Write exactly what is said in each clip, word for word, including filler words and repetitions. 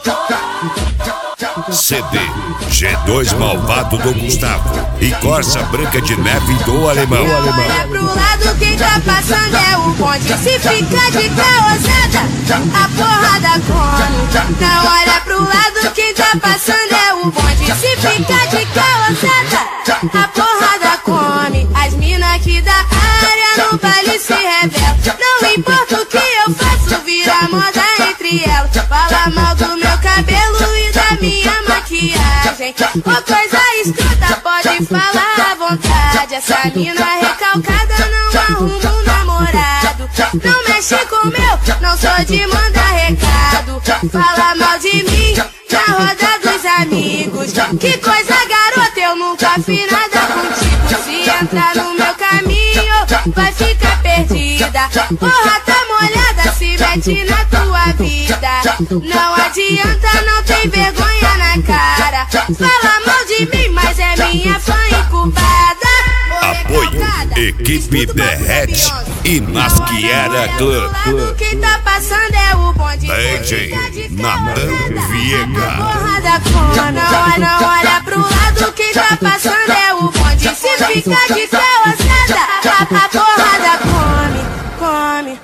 C D G dois Malvado do Gustavo e Corsa Branca de Neve do Alemão. Não olha pro lado, quem tá passando é o bonde. Se fica de caosada, a porrada come. Não olha pro lado, quem tá passando é o bonde. Se fica de caosada, a porrada come. As mina aqui da área no baile se revelam. Não importa o que eu faço, vira moda entre elas. Fala mal do meu cabelo e da minha maquiagem. Ô coisa escrota, pode falar à vontade. Essa mina recalcada não arruma um namorado. Não mexe com meu, não sou de mandar recado. Fala mal de mim na roda dos amigos. Que coisa garota, eu nunca fiz nada contigo. Se entrar no meu caminho, vai ficar perdida. Porra, tá molhada, se mete na tua vida. Não adianta, não tem vergonha na cara. Fala mal de mim, mas é minha fã incubada. Apoio Equipe Derrete e Masquiera Club. Quem tá passando é o bonde. D J Natan Viega. Porrada com, não, não olha pro lado, quem tá passando é o bonde. Se fica de caosada, a, a porrada come, come.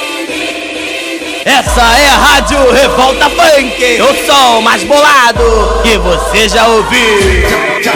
Essa é a Rádio Revolta Funk, o som mais bolado que você já ouviu.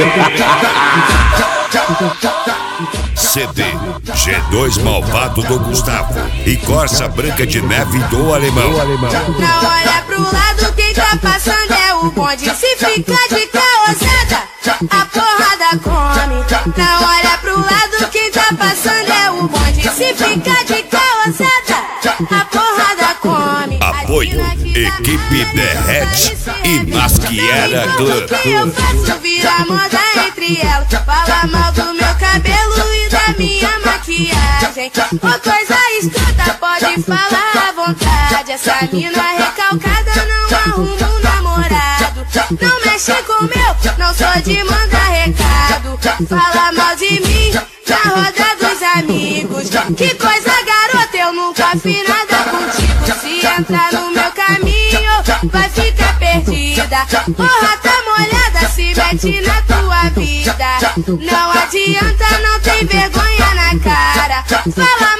C D G dois Malvado do Gustavo e Corsa Branca de Neve do Alemão. Não olha pro lado, quem tá passando é o bonde. Se fica de caosada, a porrada come. Não olha pro lado, quem tá passando é o bonde. Se fica de caosada, a porrada come. Apoio Equipe Derrete e Masquiera Club. O que eu faço vira moda entre elas. Fala mal do meu cabelo e da minha maquiagem. Ô coisa escrota, pode falar à vontade. Essa mina recalcada não arruma um namorado. Não mexe com meu, não sou de mandar recado. Fala mal de mim na roda dos amigos. Que coisa garota, eu nunca fiz nada contigo. Se entrar no meu caminho, vai ficar perdida. Porra, tá molhada, se mete na tua vida. Não adianta, não tem vergonha na cara. Fala